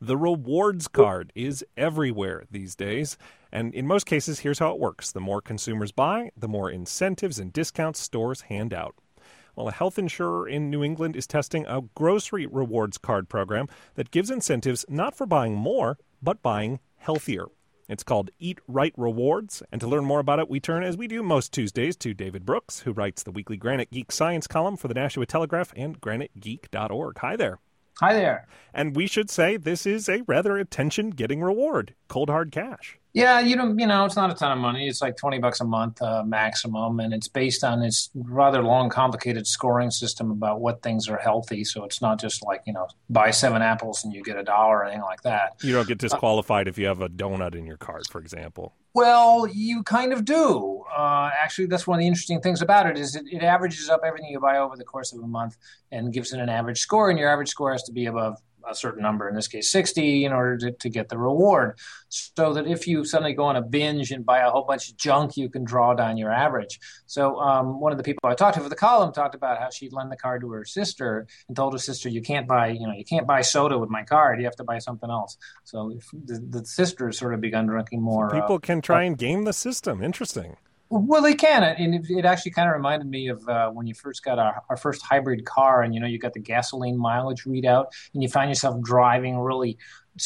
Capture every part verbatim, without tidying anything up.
The rewards card is everywhere these days. And in most cases, here's how it works. The more consumers buy, the more incentives and discounts stores hand out. Well, a health insurer in New England is testing a grocery rewards card program that gives incentives not for buying more, but buying healthier. It's called Eat Right Rewards, and to learn more about it, we turn, as we do most Tuesdays, to David Brooks, who writes the weekly Granite Geek Science column for the Nashua Telegraph and granite geek dot org. Hi there. Hi there. And we should say this is a rather attention-getting reward, cold hard cash. Yeah, you know, you know, it's not a ton of money. It's like twenty bucks a month uh, maximum, and it's based on this rather long, complicated scoring system about what things are healthy. So it's not just like, you know, buy seven apples and you get a dollar or anything like that. You don't get disqualified uh, if you have a donut in your cart, for example. Well, you kind of do. Uh, actually, that's one of the interesting things about it is it, it averages up everything you buy over the course of a month and gives it an average score, and your average score has to be above a certain number, in this case sixty, in order to, to get the reward. So that if you suddenly go on a binge and buy a whole bunch of junk, you can draw down your average. So um, one of the people I talked to for the column talked about how she'd lend the card to her sister and told her sister, you can't buy, you know, you can't buy soda with my card. You have to buy something else. So if the, the sister has sort of begun drinking more. So people uh, can try uh, and game the system. Interesting. Well, they can, and it, it actually kind of reminded me of uh, when you first got our, our first hybrid car, and you know you got the gasoline mileage readout, and you find yourself driving really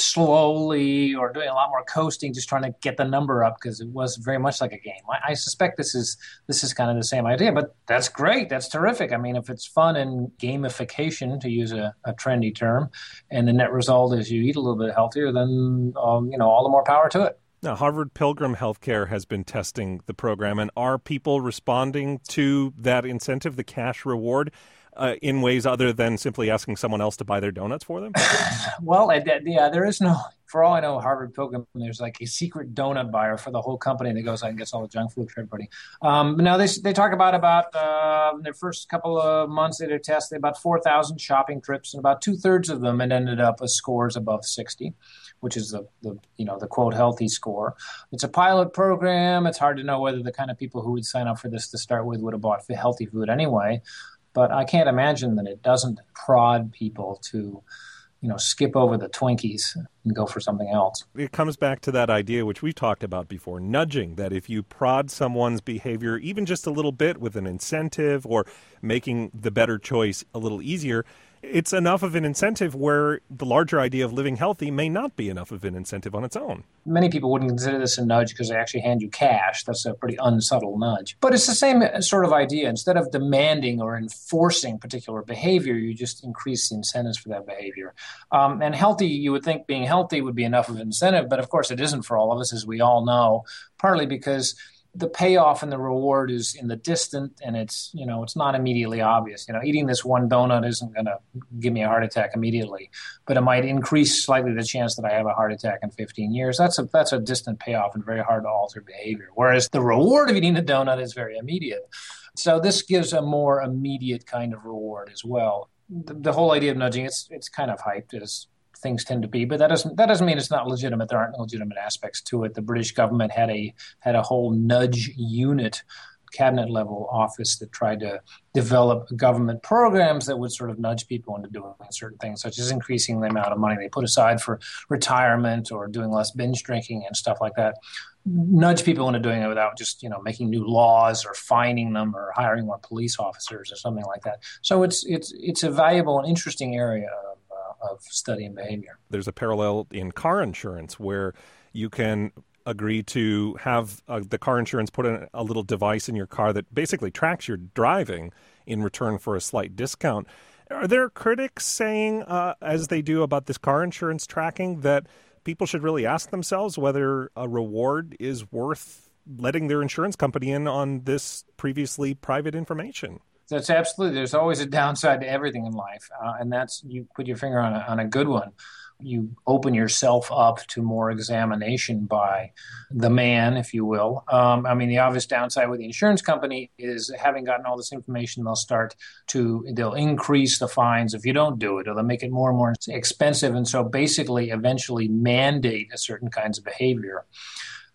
slowly or doing a lot more coasting, just trying to get the number up because it was very much like a game. I, I suspect this is this is kind of the same idea, but that's great, that's terrific. I mean, if it's fun and gamification, to use a, a trendy term, and the net result is you eat a little bit healthier, then um, you know all the more power to it. Now, Harvard Pilgrim Healthcare has been testing the program, and are people responding to that incentive, the cash reward, uh, in ways other than simply asking someone else to buy their donuts for them? Well, yeah, there is no, for all I know, Harvard Pilgrim, there's like a secret donut buyer for the whole company that goes out and gets all the junk food for everybody. Um, now, they they talk about, about uh, their first couple of months of their test, about four thousand shopping trips, and about two-thirds of them had ended up with scores above sixty. Which is the, the you know the quote healthy score. It's a pilot program. It's hard to know whether the kind of people who would sign up for this to start with would have bought healthy food anyway. But I can't imagine that it doesn't prod people to, you know, skip over the Twinkies and go for something else. It comes back to that idea which we talked about before, nudging, that if you prod someone's behavior even just a little bit with an incentive or making the better choice a little easier, it's enough of an incentive where the larger idea of living healthy may not be enough of an incentive on its own. Many people wouldn't consider this a nudge because they actually hand you cash. That's a pretty unsubtle nudge. But it's the same sort of idea. Instead of demanding or enforcing particular behavior, you just increase the incentives for that behavior. Um, and healthy, you would think being healthy would be enough of an incentive, but of course it isn't for all of us, as we all know, partly because the payoff and the reward is in the distant, and it's, you know, it's not immediately obvious. You know, eating this one donut isn't going to give me a heart attack immediately, but it might increase slightly the chance that I have a heart attack in fifteen years. That's a that's a distant payoff and very hard to alter behavior. Whereas the reward of eating the donut is very immediate. So this gives a more immediate kind of reward as well. The, the whole idea of nudging, it's it's kind of hyped as things tend to be, but that doesn't that doesn't mean it's not legitimate. There aren't legitimate aspects to it. The British government had a had a whole nudge unit, cabinet level office that tried to develop government programs that would sort of nudge people into doing certain things, such as increasing the amount of money they put aside for retirement or doing less binge drinking and stuff like that. Nudge people into doing it without just, you know, making new laws or fining them or hiring more police officers or something like that. So it's it's it's a valuable and interesting area of of study and behavior. There's a parallel in car insurance where you can agree to have uh, the car insurance put in a little device in your car that basically tracks your driving in return for a slight discount. Are there critics saying, uh, as they do about this car insurance tracking, that people should really ask themselves whether a reward is worth letting their insurance company in on this previously private information? That's absolutely. There's always a downside to everything in life, uh, and that's you put your finger on a, on a good one. You open yourself up to more examination by the man, if you will. Um, I mean, the obvious downside with the insurance company is having gotten all this information, they'll start to, they'll increase the fines if you don't do it, or they'll make it more and more expensive, and so basically eventually mandate a certain kinds of behavior.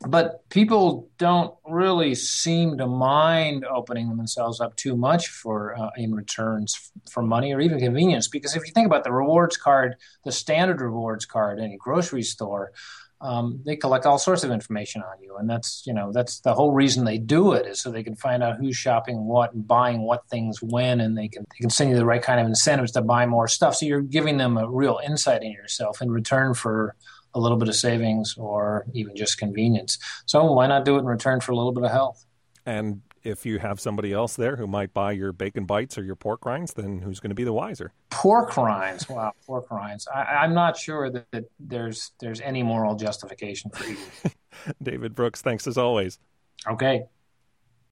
But people don't really seem to mind opening themselves up too much for uh, in returns for money or even convenience. Because if you think about the rewards card, the standard rewards card in a grocery store, um, they collect all sorts of information on you, and that's you know that's the whole reason they do it is so they can find out who's shopping what and buying what things when, and they can they can send you the right kind of incentives to buy more stuff. So you're giving them a real insight in yourself in return for a little bit of savings or even just convenience. So why not do it in return for a little bit of health? And if you have somebody else there who might buy your bacon bites or your pork rinds, then who's going to be the wiser? Pork rinds. Wow, pork rinds. I, I'm not sure that, that there's there's any moral justification for eating. David Brooks, thanks as always. Okay.